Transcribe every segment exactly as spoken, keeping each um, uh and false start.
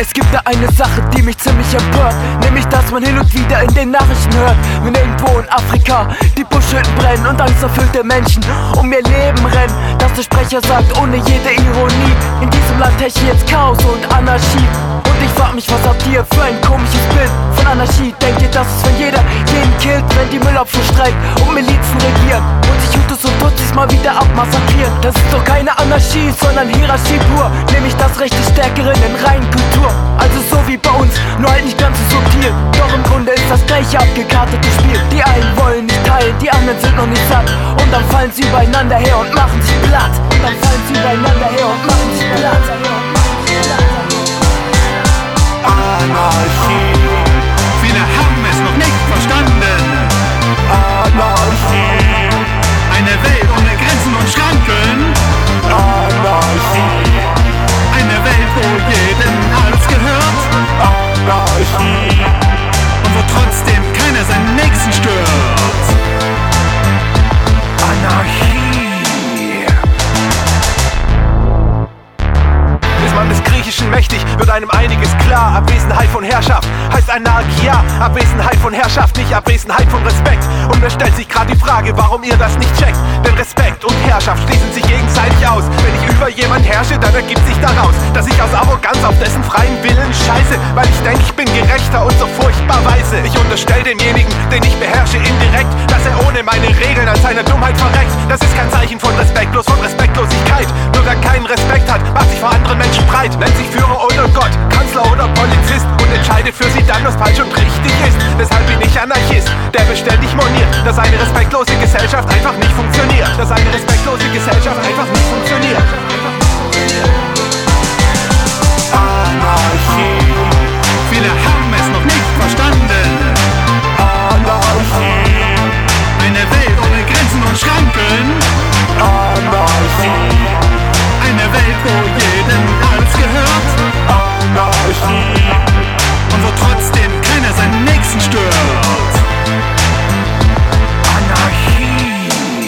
Es gibt da eine Sache, die mich ziemlich empört, nämlich dass man hin und wieder in den Nachrichten hört, wenn irgendwo in Afrika die Buschhütten brennen und angsterfüllte Menschen um ihr Leben rennen. Dass der Sprecher sagt ohne jede Ironie: in diesem Land herrscht jetzt Chaos und Anarchie. Und ich frag mich, was habt ihr für ein komisches Bild von Anarchie? Denkt ihr, dass es, wenn jeder jeden killt, wenn die Müllabfuhr streikt und Milizen regieren und sich Hutus und Tutsis mal wieder abmassakrieren? Das ist doch keine Anarchie, sondern Hierarchie pur, nämlich das Recht des Stärkeren in reinen Kultur. Also so wie bei uns, nur halt nicht ganz so subtil. Doch im Grunde ist das gleiche abgekartete Spiel. Die einen wollen nicht teilen, die anderen sind noch nicht satt. Und dann fallen sie übereinander her und machen sich platt. Und dann fallen sie übereinander her und machen sich platt. Anarchie. Viele haben es noch nicht verstanden. Anarchie. Eine Welt ohne Grenzen und Schranken. Anarchie. Eine Welt, wo jedem alles gehört. Anarchie. Und wo trotzdem keiner seinen Nächsten stört. Anarchie. Ist man des Griechischen mächtig, wird einem einiges klar. Abwesenheit von Herrschaft heißt Anarchia. Abwesenheit von Herrschaft, nicht Abwesenheit von Respekt. Und es stellt sich gerade die Frage, warum ihr das nicht checkt. Denn Respekt und Herrschaft schließen sich gegenseitig aus. Wenn ich über jemand herrsche, dann ergibt sich daraus, dass ich aus Arroganz auf dessen freien Willen scheiße, weil ich denke, ich bin gerechter und so furchtbar weise. Ich unterstelle demjenigen, den ich beherrsche, indirekt, dass er ohne meine Regeln an seiner Dummheit verreckt. Das ist kein Zeichen von Respekt, bloß von Respektlosigkeit. Nur wer keinen Respekt hat, macht sich vor anderen Menschen breit, nennt sich Führer oder Gott, Kanzler oder Polizist und entscheidet für sie dann, was falsch und richtig ist. Deshalb bin ich Anarchist, der beständig moniert, dass eine respektlose Gesellschaft einfach nicht funktioniert. Dass eine respektlose Gesellschaft einfach nicht funktioniert. Anarchie. Viele haben es noch nicht verstanden. Anarchie. Eine Welt ohne Grenzen und Schranken. Anarchie. Eine Welt, wo jedem alles gehört. Anarchie. Und wo trotzdem keiner seinen Nächsten stört. Anarchie.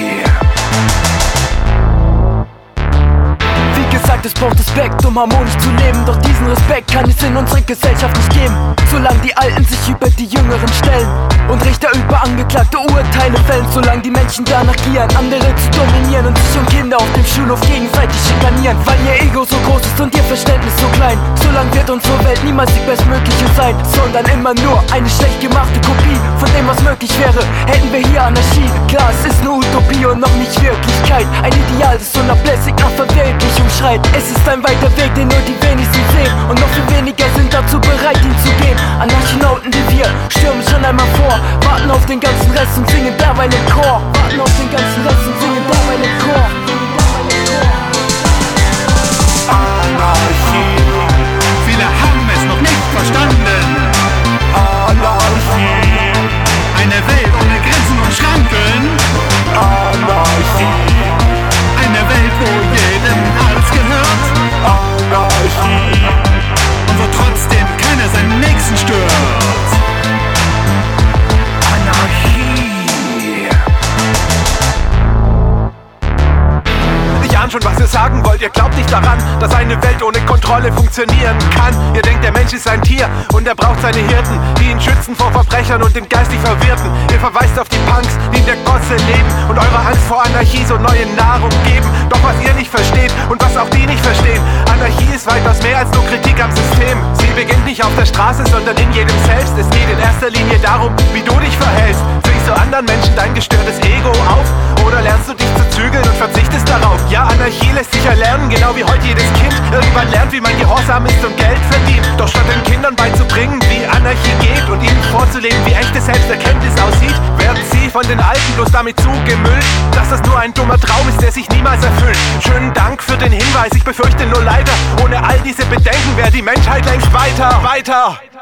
Wie gesagt, es braucht Respekt, um harmonisch zu leben. Doch diesen Respekt kann es in unserer Gesellschaft nicht geben, solange die Alten sich über die Jüngeren stellen und Richter über Angeklagte Urteile fällen. Solange die Menschen danach gieren, andere zu dominieren und sich und Kinder auf dem Schulhof gegenseitig schikanieren, weil ihr Ego so groß ist und ihr Verständnis so klein. Solange wird unsere Welt niemals die bestmögliche sein, sondern immer nur eine schlecht gemachte Kopie von dem, was möglich wäre, hätten wir hier Anarchie. Klar, es ist nur Utopie und noch nicht Wirklichkeit, ein Ideal, das unablässig nach Verwirklichung schreit. Es ist ein weiter Weg, den nur die wenigsten sehen, und noch viel weniger sind dazu bereit, ihn zu gehen. Anarchinauten wie wir stürmen schon einmal vor, warten auf den ganzen Rest und singen derweil im Chor. Warten auf den ganzen Rest und singen derweil im Chor. Anarchie. Viele haben es noch nicht verstanden. Anarchie. Eine Welt ohne Grenzen und Schranken. Anarchie. Eine Welt, wo jedem alles gehört. Anarchie. Und wo trotzdem keiner seinen Nächsten stört. Anarchie. Ich ahne schon, was ihr sagen wollt. Ihr glaubt nicht daran, dass eine Welt ohne Kontrolle funktionieren kann. Ihr denkt, der Mensch ist ein Tier und er braucht seine Hirten, die ihn schützen vor Verbrechern und den geistig Verwirrten. Ihr verweist auf die Punks, die in der Gosse leben und eurer Angst vor Anarchie so neue Nahrung geben. Doch was ihr nicht versteht und was auch die nicht verstehen: Anarchie ist weitaus mehr als nur Kritik am System. Sie beginnt nicht auf der Straße, sondern in jedem selbst. Es geht in erster Linie darum, wie du dich verhältst. Zwingst du anderen Menschen dein gestörtes Ego auf? Oder lernst du dich zu zügeln und verzichtest darauf? Ja, Anarchie lässt sich erlernen, genau wie heute jedes Kind irgendwann lernt, wie man gehorsam ist und Geld verdient. Doch statt den Kindern beizubringen, wie Anarchie geht und ihnen vorzuleben, wie echte Selbsterkenntnis aussieht, werden sie von den Alten bloß damit zugemüllt, dass das nur ein dummer Traum ist, der sich niemals erfüllt. Schönen Dank für den Hinweis, ich befürchte nur leider, ohne all diese Bedenken wäre die Menschheit längst weiter, weiter.